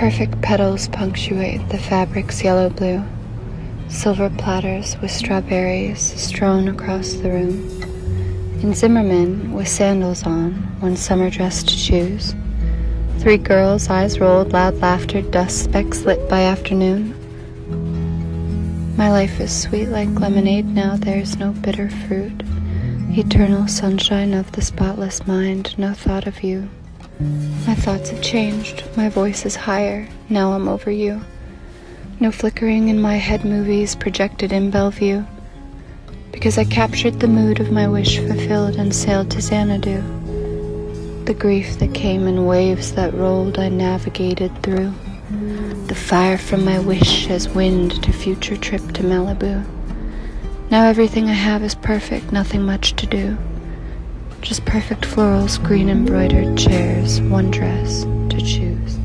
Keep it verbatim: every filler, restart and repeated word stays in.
Perfect petals punctuate the fabric's yellow blue, silver platters with strawberries strewn across the room, and Zimmerman with sandals on, one summer dress to choose. Three girls, eyes rolled, loud laughter, dust specks lit by afternoon. My life is sweet like lemonade now, there's no bitter fruit. Eternal sunshine of the spotless mind, no thought of you. My thoughts have changed, my voice is higher, now I'm over you. No flickering in my head movies projected in Bellevue, because I captured the mood of my wish fulfilled and sailed to Xanadu. The grief that came in waves that rolled I navigated through. The fire from my wish as wind to future trip to Malibu. Now everything I have is perfect, nothing much to do. Just perfect florals, green embroidered chairs, one dress to choose.